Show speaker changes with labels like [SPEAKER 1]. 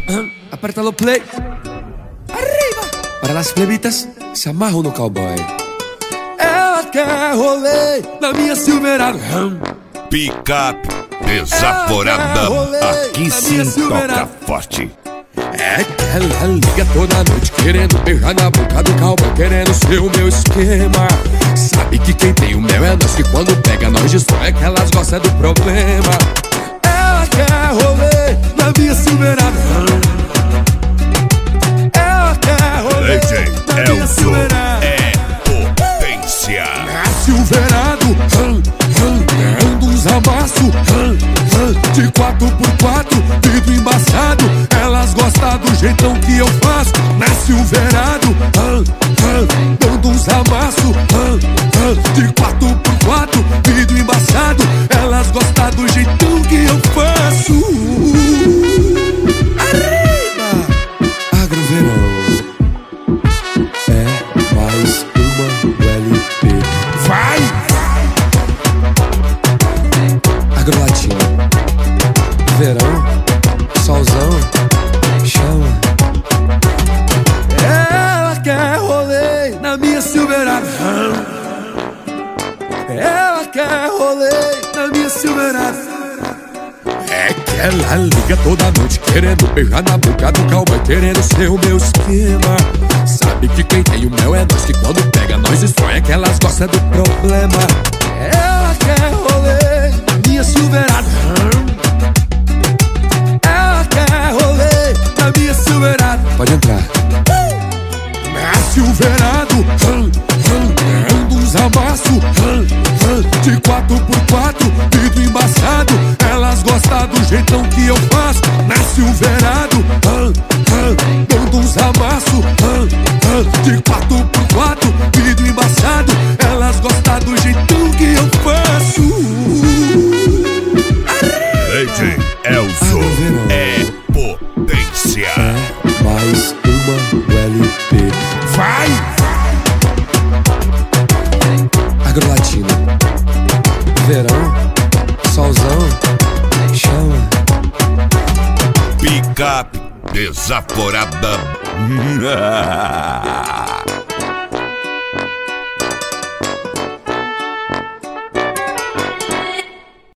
[SPEAKER 1] Aperta no play. Arriba! Para las plebitas se amarram no cowboy. Ela quer rolê na minha Silverado.
[SPEAKER 2] Picape desaforada. Aqui sim toca forte.
[SPEAKER 1] É que ela liga toda noite querendo beijar na boca do cowboy, querendo ser o meu esquema. Sabe que quem tem o mel é nós, que quando pega nós destrói, é que elas gostam do problema. Ela quer rolê na minha Silverado. Ela quer rolê na minha Silverado.
[SPEAKER 2] É potência.
[SPEAKER 1] Na Silverado, dando uns amassos, de 4x4, vidro embaçado. Elas gostam do jeitão que eu faço. Na Silverado, dando uns amassos, de 4x4, vidro embaçado. Elas gostam do jeitão que eu faço. Arriba! Agroverão é mais uma LP. Vai! Agrolatino, verão, solzão, chama. Ela quer rolê na minha Silverado. Ela quer rolê na minha Silverado. É que ela liga toda noite querendo beijar na boca do cowboy, querendo ser o meu esquema. Sabe que quem tem o mel é nós, que quando pega nós destrói, é que elas gostam do problema. Ela quer rolê na minha Silverado. Ela quer rolê na minha Silverado. Pode entrar. Na Silverado, dando uns amassos, de 4x4, vidro embaçado. Elas gostam do jeitão que eu faço. Na Silverado, dando uns amassos, de 4x4, vidro embaçado. Elas gostam do jeitão que eu faço.
[SPEAKER 2] DJ Elzo é potência.
[SPEAKER 1] É mais uma LP. Vai! Agrolatino, verão, solzão, chama.
[SPEAKER 2] Picape desaforada.